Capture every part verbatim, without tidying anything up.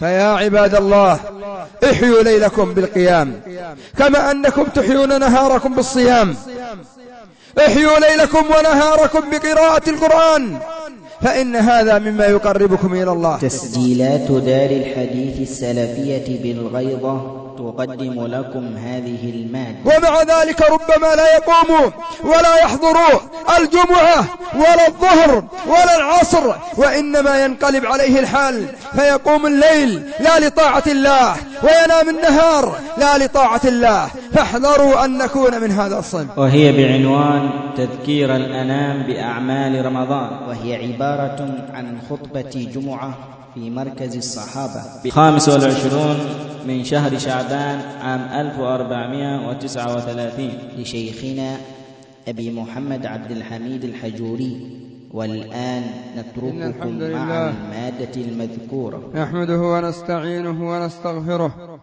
فيا عباد الله احيوا ليلكم بالقيام كما أنكم تحيون نهاركم بالصيام، احيوا ليلكم ونهاركم بقراءة القرآن، فإن هذا مما يقربكم إلى الله. تسجيلات دار الحديث السلفية بالغيضة تقدم لكم هذه المادة. ومع ذلك ربما لا يقوموا ولا يحضروا الجمعة ولا الظهر ولا العصر، وإنما ينقلب عليه الحال فيقوم الليل لا لطاعة الله وينام النهار لا لطاعة الله، فاحذروا أن نكون من هذا الصنف. وهي بعنوان تذكير الأنام بأعمال رمضان، وهي عبارة عن خطبة جمعة في مركز الصحابة خامس والعشرون من شهر شعبان عام ألف وأربعمائة وتسعة وثلاثين لشيخنا أبي محمد عبد الحميد الحجوري. والآن نترككم مع المادة المذكورة. نحمده ونستعينه ونستغفره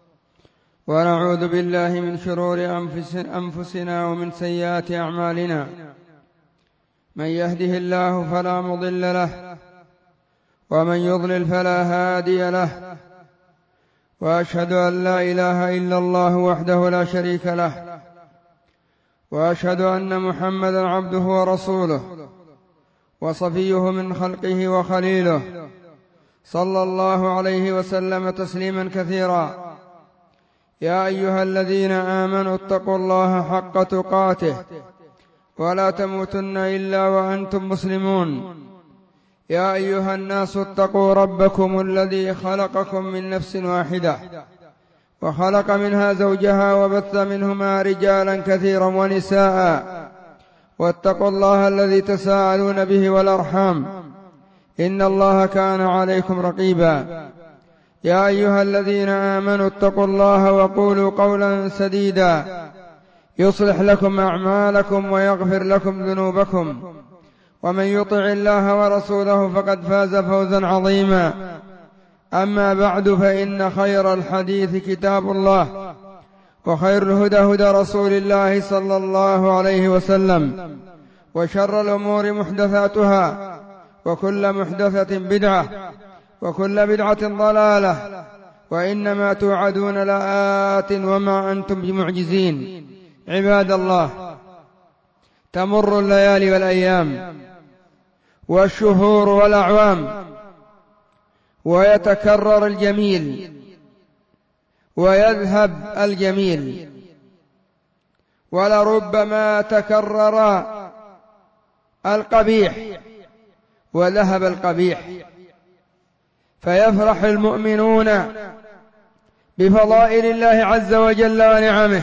ونعوذ بالله من شرور أنفسنا ومن سيئات أعمالنا، من يهده الله فلا مضل له ومن يضلل فلا هادي له، وأشهد أن لا إله إلا الله وحده لا شريك له، وأشهد أن محمدا عبده ورسوله وصفيه من خلقه وخليله، صلى الله عليه وسلم تسليما كثيرا. يا أيها الذين آمنوا اتقوا الله حق تقاته ولا تموتن إلا وأنتم مسلمون. يا أيها الناس اتقوا ربكم الذي خلقكم من نفس واحدة وخلق منها زوجها وبث منهما رجالا كثيرا ونساء، واتقوا الله الذي تساءلون به والأرحام، إن الله كان عليكم رقيبا. يا أيها الذين آمنوا اتقوا الله وقولوا قولا سديدا يصلح لكم أعمالكم ويغفر لكم ذنوبكم، ومن يطع الله ورسوله فقد فاز فوزا عظيما. أما بعد، فإن خير الحديث كتاب الله، وخير الهدى هدى رسول الله صلى الله عليه وسلم، وشر الأمور محدثاتها، وكل محدثة بدعة، وكل بدعة ضلالة، وإنما توعدون لآت وما أنتم بمعجزين. عباد الله، تمر الليالي والأيام والشهور والأعوام، ويتكرر الجميل ويذهب الجميل، ولربما تكرر القبيح وذهب القبيح، فيفرح المؤمنون بفضائل الله عز وجل ونعمه.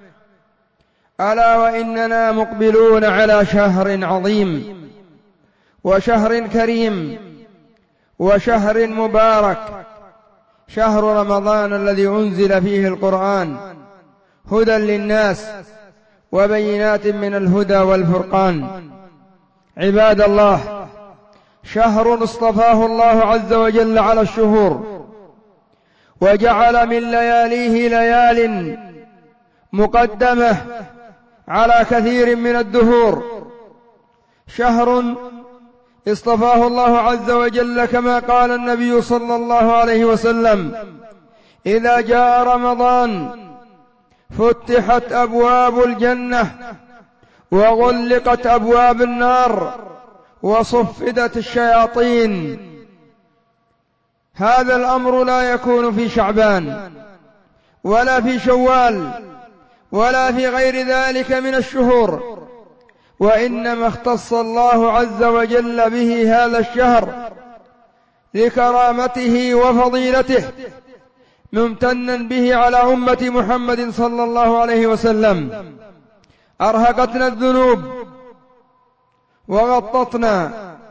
ألا وإننا مقبلون على شهر عظيم وشهر كريم وشهر مبارك، شهر رمضان الذي أنزل فيه القرآن هدى للناس وبينات من الهدى والفرقان. عباد الله، شهر اصطفاه الله عز وجل على الشهور، وجعل من لياليه ليال مقدمة على كثير من الدهور، شهر اصطفاه الله عز وجل كما قال النبي صلى الله عليه وسلم: إذا جاء رمضان فتحت أبواب الجنة وغلقت أبواب النار وصفدت الشياطين. هذا الأمر لا يكون في شعبان ولا في شوال ولا في غير ذلك من الشهور، وإنما اختص الله عز وجل به هذا الشهر لكرامته وفضيلته، ممتنا به على أمة محمد صلى الله عليه وسلم. أرهقتنا الذنوب وغطتنا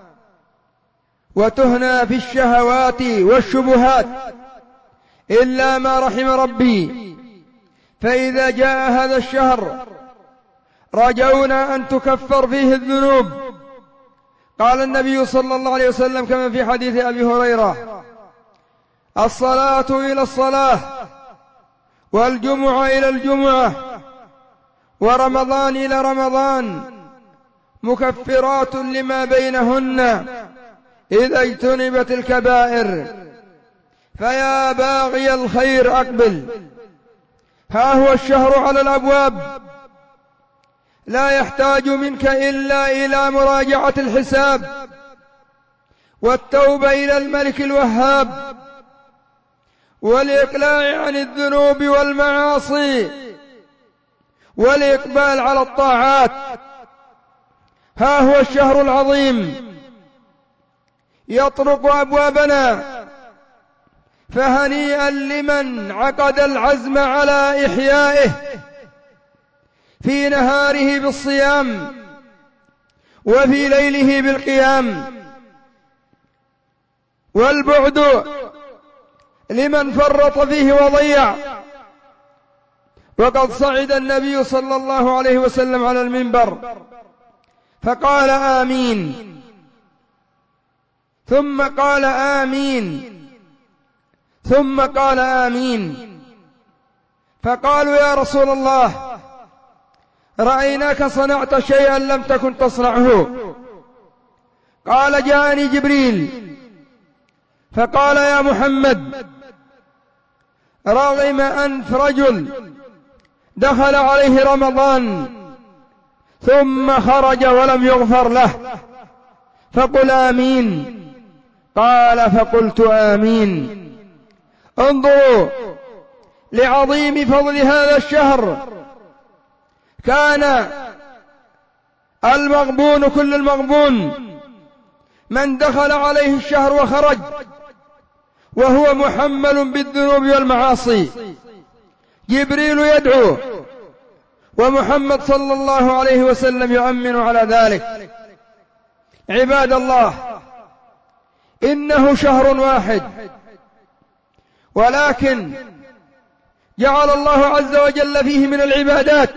وتهنا في الشهوات والشبهات إلا ما رحم ربي، فإذا جاء هذا الشهر رجونا أن تكفر فيه الذنوب. قال النبي صلى الله عليه وسلم كما في حديث أبي هريرة: الصلاة إلى الصلاة، والجمعة إلى الجمعة، ورمضان إلى رمضان، مكفرات لما بينهن إذا اجتنبت الكبائر. فيا باغي الخير أقبل، ها هو الشهر على الأبواب، لا يحتاج منك إلا إلى مراجعة الحساب والتوبة إلى الملك الوهاب والإقلاع عن الذنوب والمعاصي والإقبال على الطاعات. ها هو الشهر العظيم يطرق أبوابنا، فهنيئا لمن عقد العزم على إحيائه في نهاره بالصيام وفي ليله بالقيام، والبعد لمن فرط فيه وضيع. وقد صعد النبي صلى الله عليه وسلم على المنبر فقال آمين، ثم قال آمين، ثم قال آمين، فقالوا يا رسول الله رأيناك صنعت شيئا لم تكن تصنعه. قال جاءني جبريل فقال يا محمد رغم أنف رجل دخل عليه رمضان ثم خرج ولم يغفر له، فقل آمين. قال فقلت آمين. انظروا لعظيم فضل هذا الشهر. كان المغبون كل المغبون من دخل عليه الشهر وخرج وهو محمل بالذنوب والمعاصي، جبريل يدعو ومحمد صلى الله عليه وسلم يؤمن على ذلك. عباد الله، إنه شهر واحد، ولكن جعل الله عز وجل فيه من العبادات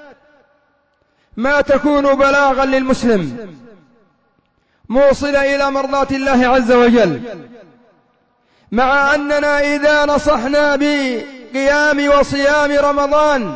ما تكون بلاغا للمسلم موصلة إلى مرضاة الله عز وجل، مع أننا إذا نصحنا بقيام وصيام رمضان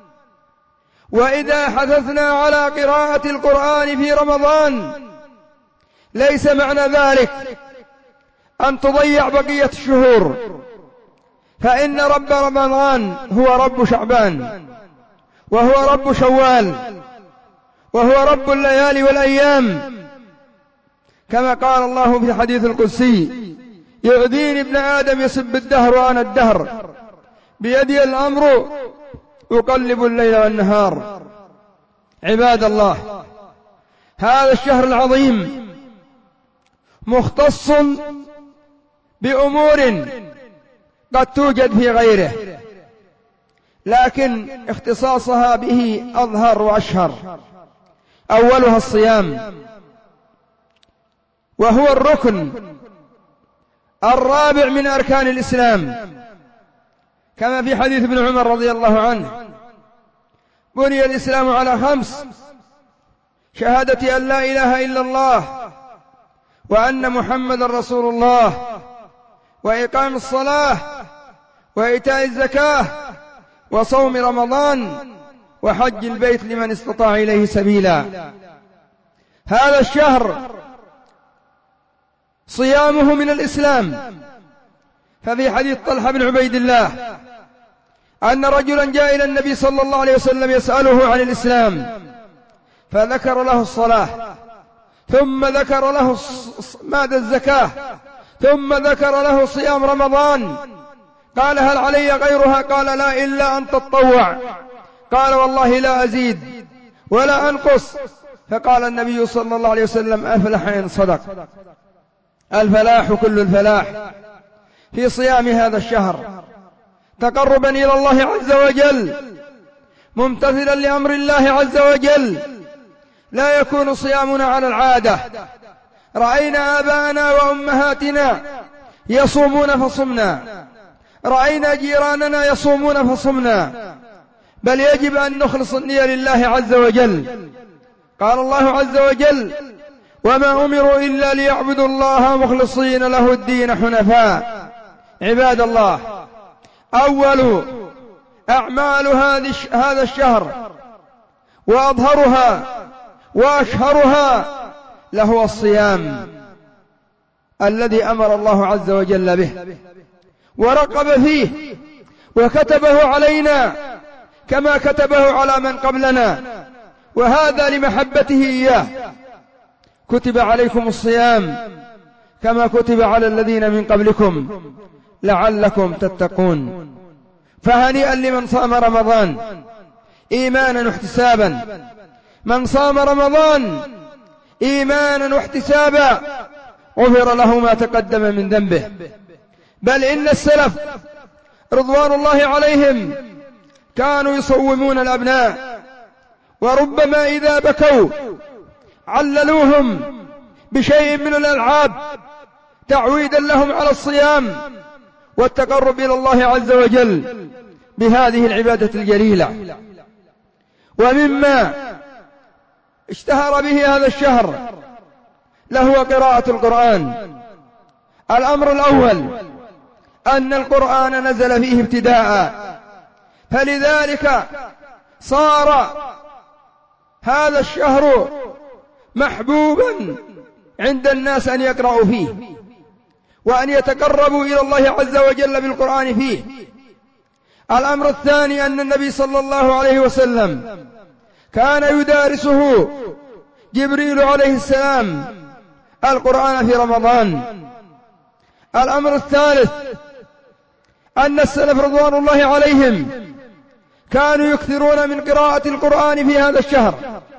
وإذا حثثنا على قراءة القرآن في رمضان ليس معنى ذلك أن تضيع بقية الشهور، فإن رب رمضان هو رب شعبان، وهو رب شوال، وهو رب الليالي والأيام، كما قال الله في الحديث القدسي يؤذيني ابن آدم يسب الدهر وأنا الدهر بيدي الأمر أقلب الليل والنهار. عباد الله، هذا الشهر العظيم مختص بأمور قد توجد في غيره، لكن اختصاصها به أظهر وأشهر. أولها الصيام، وهو الركن الرابع من أركان الإسلام، كما في حديث ابن عمر رضي الله عنه: بني الإسلام على خمس: شهادة أن لا إله إلا الله وأن محمد رسول الله، وإقام الصلاة، وإيتاء الزكاة، وصوم رمضان، وحج البيت لمن استطاع إليه سبيلا. هذا الشهر صيامه من الإسلام، ففي حديث طلحة بن عبيد الله أن رجلا جاء إلى النبي صلى الله عليه وسلم يسأله عن الإسلام، فذكر له الصلاة، ثم ذكر له ماذا الزكاة، ثم ذكر له صيام رمضان. قال هل علي غيرها؟ قال لا، إلا أن تطوع. قال والله لا أزيد ولا أنقص. فقال النبي صلى الله عليه وسلم: أفلح إن صدق. الفلاح كل الفلاح في صيام هذا الشهر تقربا إلى الله عز وجل، ممتثلا لأمر الله عز وجل. لا يكون صيامنا على العادة. رأينا آباءنا وأمهاتنا يصومون فصمنا، رأينا جيراننا يصومون فصمنا، بل يجب أن نخلص النية لله عز وجل. قال الله عز وجل: وما أمروا إلا ليعبدوا الله مخلصين له الدين حنفاء. عباد الله، أول أعمال هذا الشهر وأظهرها وأشهرها لهو الصيام الذي أمر الله عز وجل به. ورقب فيه وكتبه علينا كما كتبه على من قبلنا، وهذا لمحبته إياه. كتب عليكم الصيام كما كتب على الذين من قبلكم لعلكم تتقون. فهنيئا لمن صام رمضان إيمانا واحتسابا. من صام رمضان إيمانا واحتسابا غفر له ما تقدم من ذنبه. بل إن السلف رضوان الله عليهم كانوا يصومون الأبناء، وربما إذا بكوا عللوهم بشيء من الألعاب تعويدا لهم على الصيام والتقرب إلى الله عز وجل بهذه العبادة الجليلة. ومما اشتهر به هذا الشهر لهو قراءة القرآن. الأمر الأول أن القرآن نزل فيه ابتداء، فلذلك صار هذا الشهر محبوبا عند الناس أن يقرأوا فيه وأن يتقربوا إلى الله عز وجل بالقرآن فيه. الأمر الثاني أن النبي صلى الله عليه وسلم كان يدارسه جبريل عليه السلام القرآن في رمضان. الأمر الثالث أن السلف رضوان الله عليهم كانوا يكثرون من قراءة القرآن في هذا الشهر،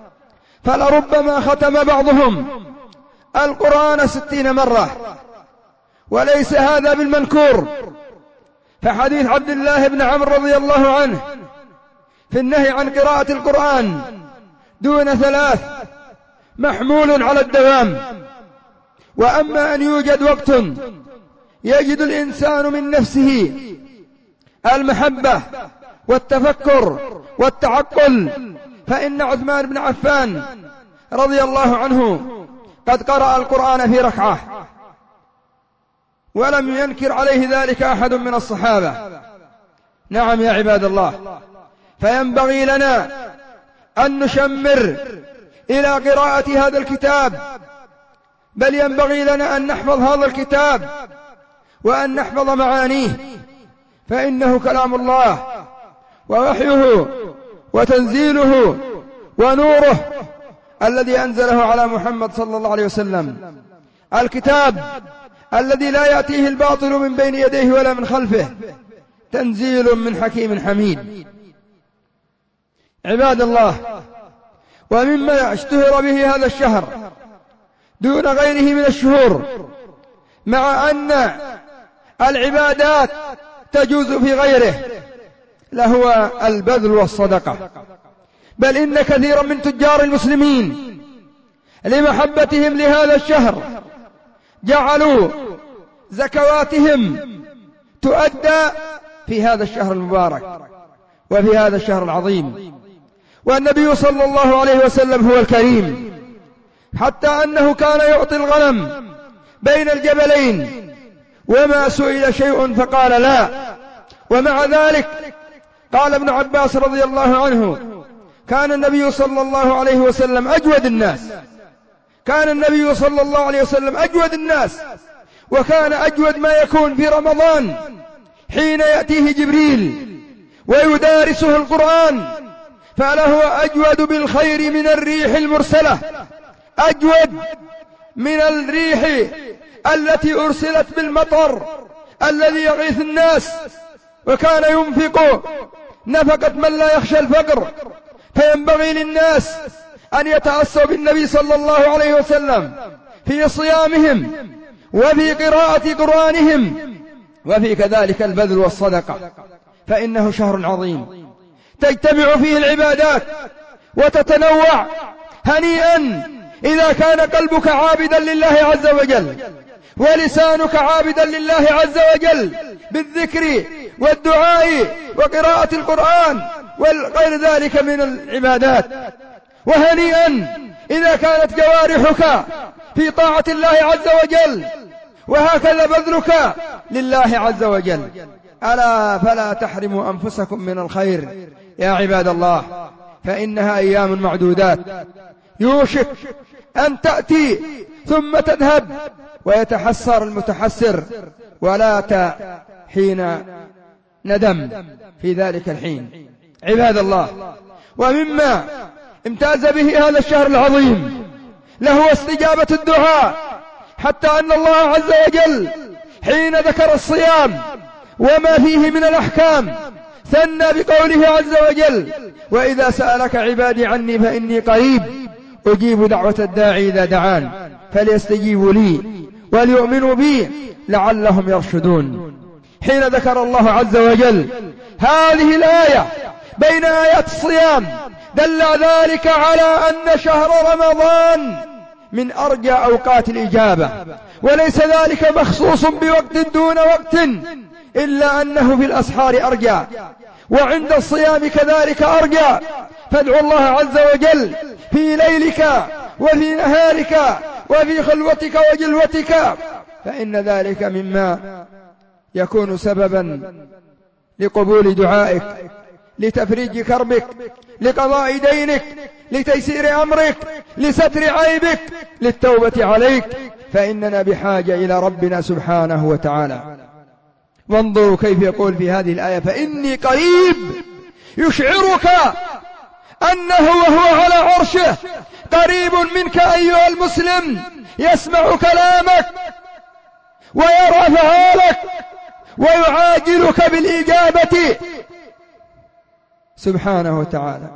فلربما ختم بعضهم القرآن ستين مرة، وليس هذا بالمنكور. فحديث عبد الله بن عمرو رضي الله عنه في النهي عن قراءة القرآن دون ثلاث محمول على الدوام. وأما أن يوجد وقت يجد الإنسان من نفسه المحبة والتفكر والتعقل، فإن عثمان بن عفان رضي الله عنه قد قرأ القرآن في ركعة ولم ينكر عليه ذلك أحد من الصحابة. نعم يا عباد الله، فينبغي لنا أن نشمر إلى قراءة هذا الكتاب، بل ينبغي لنا أن نحفظ هذا الكتاب وأن نحفظ معانيه، فإنه كلام الله ووحيه وتنزيله ونوره الذي أنزله على محمد صلى الله عليه وسلم، الكتاب الذي لا يأتيه الباطل من بين يديه ولا من خلفه، تنزيل من حكيم حميد. عباد الله، ومما اشتهر به هذا الشهر دون غيره من الشهور، مع أن العبادات تجوز في غيره، لهو البذل والصدقة. بل إن كثيرا من تجار المسلمين لمحبتهم لهذا الشهر جعلوا زكواتهم تؤدى في هذا الشهر المبارك وفي هذا الشهر العظيم. والنبي صلى الله عليه وسلم هو الكريم، حتى أنه كان يعطي الغنم بين الجبلين وما سئل شيء فقال لا. ومع ذلك قال ابن عباس رضي الله عنه: كان النبي صلى الله عليه وسلم أجود الناس، كان النبي صلى الله عليه وسلم أجود الناس، وكان أجود ما يكون في رمضان حين يأتيه جبريل ويدارسه القرآن، فله أجود بالخير من الريح المرسلة، أجود من الريح التي أرسلت بالمطر الذي يغيث الناس. وكان ينفق نفقة من لا يخشى الفقر. فينبغي للناس أن يتأسوا بالنبي صلى الله عليه وسلم في صيامهم وفي قراءة قرآنهم وفي كذلك البذل والصدقة، فإنه شهر عظيم تجتمع فيه العبادات وتتنوع. هنيئا إذا كان قلبك عابدا لله عز وجل ولسانك عابدا لله عز وجل بالذكر والدعاء وقراءة القرآن وغير ذلك من العبادات. وهنيئا إذا كانت جوارحك في طاعة الله عز وجل وهكذا بذلك لله عز وجل. ألا فلا تحرموا أنفسكم من الخير يا عباد الله، فإنها أيام معدودات يوشك أن تأتي ثم تذهب ويتحسر المتحسر ولا حين ندم في ذلك الحين. عباد الله، ومما امتاز به هذا الشهر العظيم له استجابة الدعاء، حتى أن الله عز وجل حين ذكر الصيام وما فيه من الأحكام ثنى بقوله عز وجل: وإذا سألك عبادي عني فإني قريب أجيب دعوة الداعي إذا دعان فليستجيبوا لي وليؤمنوا بي لعلهم يرشدون. حين ذكر الله عز وجل هذه الآية بين آيات الصيام دل ذلك على أن شهر رمضان من أرجى أوقات الإجابة، وليس ذلك مخصوص بوقت دون وقت، إلا أنه في الأسحار أرجى، وعند الصيام كذلك أرجى. فادعوا الله عز وجل في ليلك وفي نهارك وفي خلوتك وجلوتك، فإن ذلك مما يكون سببا لقبول دعائك، لتفريج كربك، لقضاء دينك، لتيسير أمرك، لستر عيبك، للتوبة عليك، فإننا بحاجة إلى ربنا سبحانه وتعالى. وانظروا كيف يقول في هذه الآية: فإني قريب، يشعرك أنه وهو على عرشه قريب منك أيها المسلم، يسمع كلامك ويرى فعالك ويعاجلك بالإجابة سبحانه وتعالى.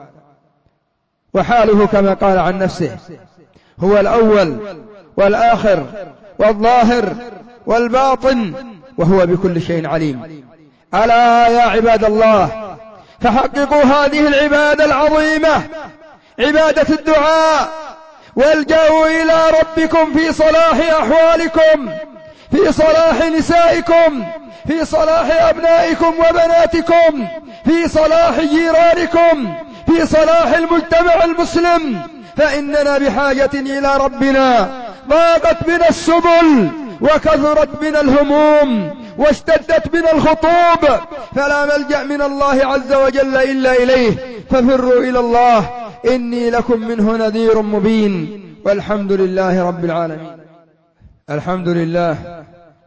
وحاله كما قال عن نفسه: هو الأول والآخر والظاهر والباطن وهو بكل شيء عليم. ألا يا عباد الله، فحققوا هذه العبادة العظيمة، عبادة الدعاء، والجأوا إلى ربكم في صلاح أحوالكم، في صلاح نسائكم، في صلاح أبنائكم وبناتكم، في صلاح جيرانكم، في صلاح المجتمع المسلم، فإننا بحاجة إلى ربنا. ضاقت بنا السبل وكثرت بنا الهموم واشتدت بنا الخطوب، فلا ملجأ من الله عز وجل إلا إليه، ففروا إلى الله، إني لكم منه نذير مبين. والحمد لله رب العالمين. الحمد لله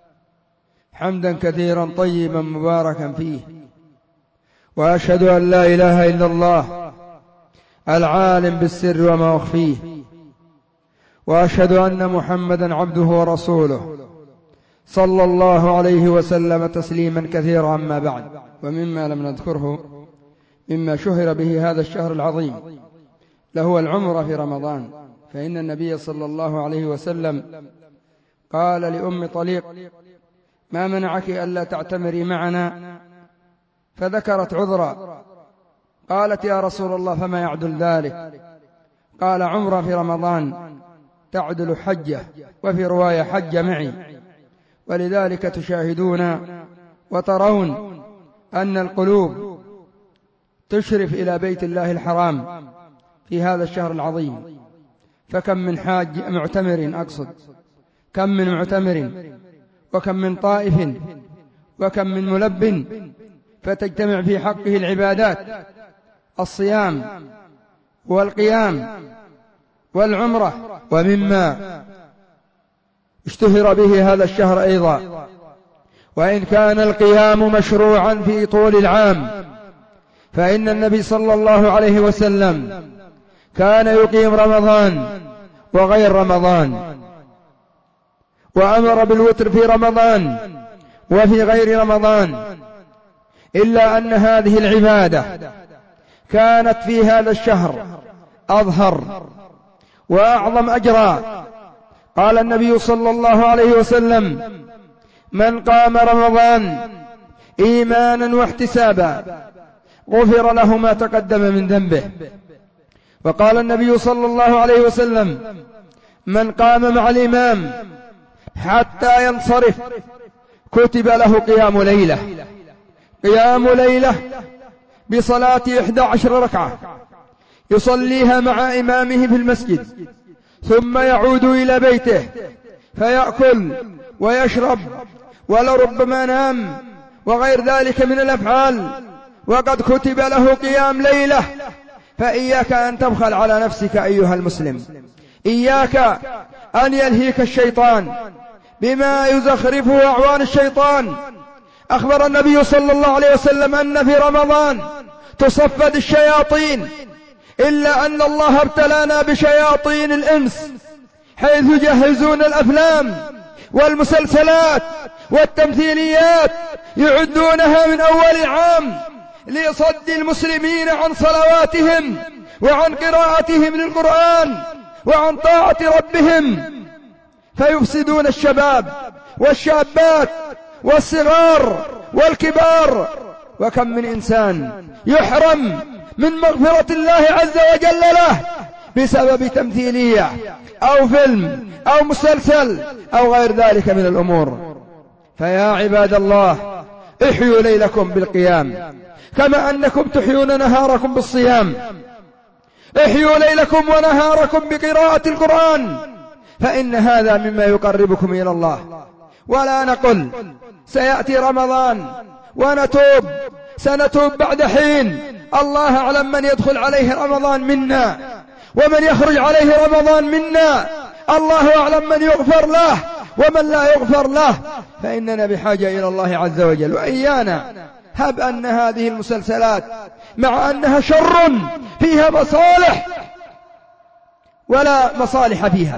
حمدا كثيرا طيبا مباركا فيه، وأشهد أن لا إله إلا الله العالم بالسر وما أخفيه، وأشهد أن محمدا عبده ورسوله صلى الله عليه وسلم تسليما كثيرا. أما بعد، ومما لم نذكره مما شهر به هذا الشهر العظيم لهو العمرة في رمضان، فإن النبي صلى الله عليه وسلم قال لأم طليق: ما منعك ألا تعتمري معنا؟ فذكرت عذرا، قالت: يا رسول الله فما يعدل ذلك؟ قال: عمرة في رمضان تعدل حجة، وفي رواية حج معي. ولذلك تشاهدون وترون أن القلوب تشرف إلى بيت الله الحرام في هذا الشهر العظيم، فكم من حاج معتمر، أقصد كم من معتمر، وكم من طائف، وكم من ملب، فتجتمع في حقه العبادات: الصيام والقيام والعمرة. ومما اشتهر به هذا الشهر أيضا، وإن كان القيام مشروعا في طول العام، فإن النبي صلى الله عليه وسلم كان يقيم رمضان وغير رمضان، وأمر بالوتر في رمضان وفي غير رمضان، إلا أن هذه العبادة كانت في هذا الشهر أظهر وأعظم أجرا. قال النبي صلى الله عليه وسلم: من قام رمضان إيمانا واحتسابا غفر له ما تقدم من ذنبه. وقال النبي صلى الله عليه وسلم: من قام مع الإمام حتى ينصرف كتب له قيام ليلة، قيام ليلة بصلاة إحدى عشر ركعة يصليها مع إمامه في المسجد، ثم يعود إلى بيته فيأكل ويشرب ولربما نام وغير ذلك من الأفعال، وقد كتب له قيام ليلة. فإياك أن تبخل على نفسك أيها المسلم، إياك أن يلهيك الشيطان بما يزخرفه أعوان الشيطان أخبر النبي صلى الله عليه وسلم أن في رمضان تصفد الشياطين، إلا أن الله ابتلانا بشياطين الإنس، حيث يجهزون الأفلام والمسلسلات والتمثيليات، يعدونها من أول العام لصد المسلمين عن صلواتهم وعن قراءتهم للقرآن وعن طاعة ربهم، فيفسدون الشباب والشابات والصغار والكبار. وكم من إنسان يحرم من مغفرة الله عز وجل له بسبب تمثيلية أو فيلم أو مسلسل أو غير ذلك من الأمور. فيا عباد الله، احيوا ليلكم بالقيام كما أنكم تحيون نهاركم بالصيام. احيوا ليلكم ونهاركم بقراءة القرآن، فإن هذا مما يقربكم إلى الله. ولا نقل سيأتي رمضان ونتوب، سنتوب بعد حين، الله أعلم من يدخل عليه رمضان منا ومن يخرج عليه رمضان منا، الله أعلم من يغفر له ومن لا يغفر له، فإننا بحاجة إلى الله عز وجل. وإيانا هب أن هذه المسلسلات مع أنها شر فيها مصالح ولا مصالح فيها،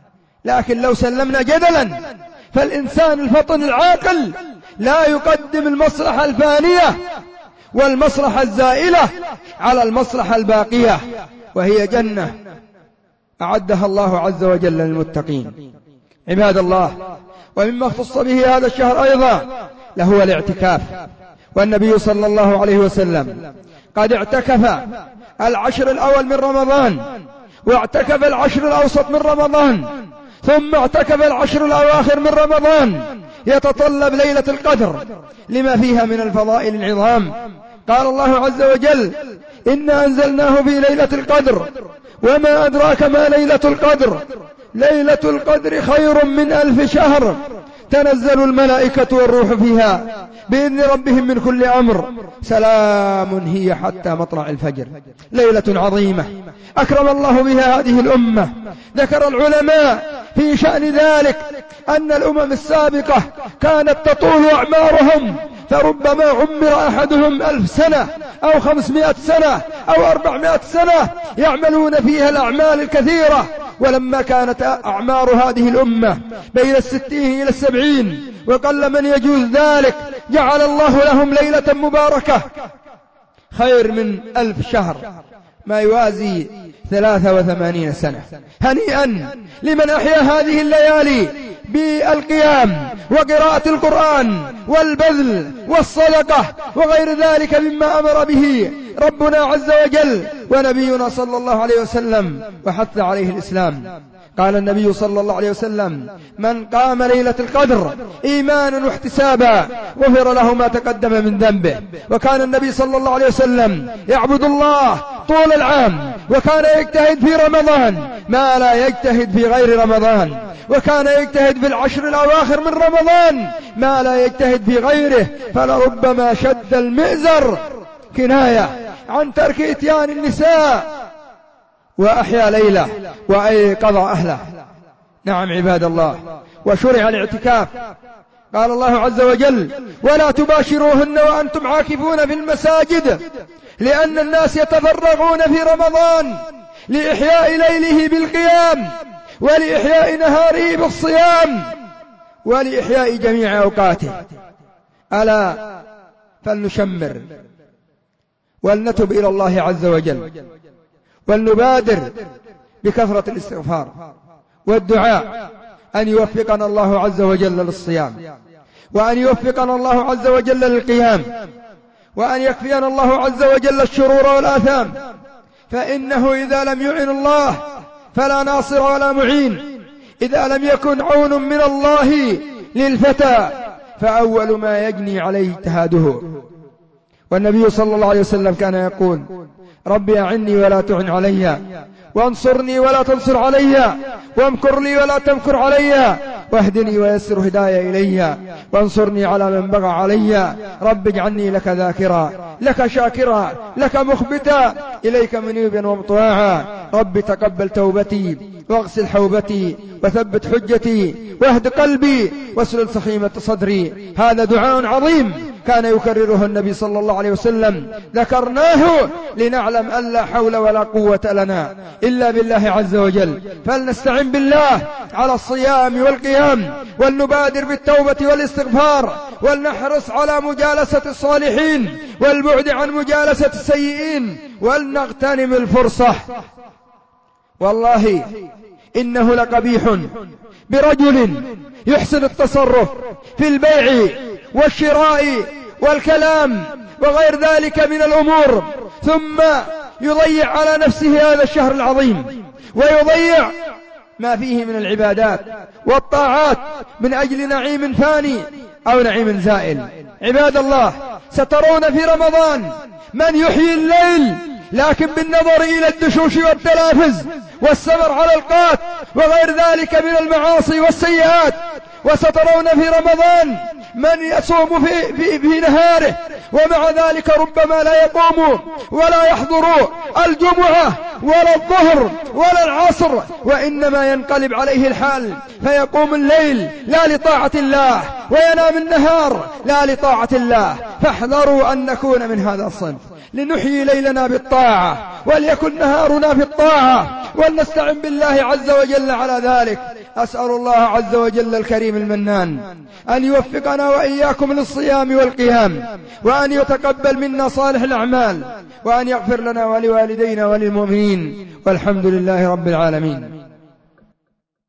لكن لو سلمنا جدلا فالإنسان الفطن العاقل لا يقدم المصلحة الفانية والمصلحة الزائلة على المصلحة الباقية، وهي جنة أعدها الله عز وجل للمتقين. عباد الله، ومما اختص به هذا الشهر أيضا لهو الاعتكاف، والنبي صلى الله عليه وسلم قد اعتكف العشر الأول من رمضان، واعتكف العشر الأوسط من رمضان، ثم اعتكف العشر الأواخر من رمضان، يتطلب ليلة القدر لما فيها من الفضائل العظام. قال الله عز وجل: إنا أنزلناه في ليلة القدر وما أدراك ما ليلة القدر، ليلة القدر خير من ألف شهر، تنزل الملائكة والروح فيها بإذن ربهم من كل أمر، سلام هي حتى مطلع الفجر. ليلة عظيمة أكرم الله بها هذه الأمة. ذكر العلماء في شأن ذلك أن الأمم السابقة كانت تطول أعمارهم، فربما عمر أحدهم ألف سنة أو خمسمائة سنة أو أربعمائة سنة يعملون فيها الأعمال الكثيرة. ولما كانت أعمار هذه الأمة بين الستين إلى السبعين وقل من يجوز ذلك، جعل الله لهم ليلة مباركة خير من ألف شهر، ما يوازي ثلاثة وثمانين سنة. هنيئا لمن أحيا هذه الليالي بالقيام وقراءة القرآن والبذل والصدقة وغير ذلك مما أمر به ربنا عز وجل ونبينا صلى الله عليه وسلم وحث عليه الإسلام. قال النبي صلى الله عليه وسلم: من قام ليلة القدر إيمانا واحتسابا غفر له ما تقدم من ذنبه. وكان النبي صلى الله عليه وسلم يعبد الله طول العام، وكان يجتهد في رمضان ما لا يجتهد في غير رمضان، وكان يجتهد في العشر الأواخر من رمضان ما لا يجتهد في غيره، فلربما شد المئزر كناية عن ترك إتيان النساء وأحيا ليلة وأيقظ أهله. نعم عباد الله، وشرع الاعتكاف. قال الله عز وجل: ولا تباشروهن وأنتم عاكفون في المساجد، لأن الناس يتفرغون في رمضان لإحياء ليله بالقيام، ولإحياء نهاره بالصيام، ولإحياء جميع أوقاته. ألا فلنشمر ولنتب إلى الله عز وجل، ولنبادر بكثرة الاستغفار والدعاء أن يوفقنا الله عز وجل للصيام، وأن يوفقنا الله عز وجل للقيام، وأن يكفينا الله عز وجل الشرور والآثام، فإنه إذا لم يعن الله فلا ناصر ولا معين. إذا لم يكن عون من الله للفتى فأول ما يجني عليه اجتهاده. والنبي صلى الله عليه وسلم كان يقول: ربي أعني ولا تعن علي، وانصرني ولا تنصر علي، وامكر لي ولا تمكر علي، واهدني ويسر هدايا إلي، وانصرني على من بغى علي. رب اجعلني لك ذاكرا، لك شاكرا، لك مخبتا، إليك منيبا ومطواعا. رب تقبل توبتي واغسل حوبتي وثبت حجتي واهد قلبي واسلل سخيمة صدري. هذا دعاء عظيم كان يكرره النبي صلى الله عليه وسلم، ذكرناه لنعلم أن لا حول ولا قوة لنا إلا بالله عز وجل. فلنستعن بالله على الصيام والقيام، ولنبادر بالتوبة والاستغفار، ولنحرص على مجالسة الصالحين والبعد عن مجالسة السيئين، ولنغتنم الفرصة. والله إنه لقبيح برجل يحسن التصرف في البيع والشراء والكلام وغير ذلك من الأمور، ثم يضيع على نفسه هذا الشهر العظيم، ويضيع ما فيه من العبادات والطاعات من أجل نعيم فاني أو نعيم زائل. عباد الله، سترون في رمضان من يحيي الليل لكن بالنظر إلى الدشوش والتلافز والسمر على القات وغير ذلك من المعاصي والسيئات. وسترون في رمضان من يصوم في, في, في نهاره ومع ذلك ربما لا يقوم ولا يحضر الجمعة ولا الظهر ولا العصر، وإنما ينقلب عليه الحال فيقوم الليل لا لطاعة الله وينام النهار لا لطاعة الله. فاحذروا أن نكون من هذا الصنف، لنحيي ليلنا بالطاعة وليكن نهارنا في الطاعة، ولنستعن بالله عز وجل على ذلك. أسأل الله عز وجل الكريم المنان أن يوفقنا وإياكم للصيام والقيام، وأن يتقبل منا صالح الأعمال، وأن يغفر لنا ولوالدينا وللمؤمنين، والحمد لله رب العالمين.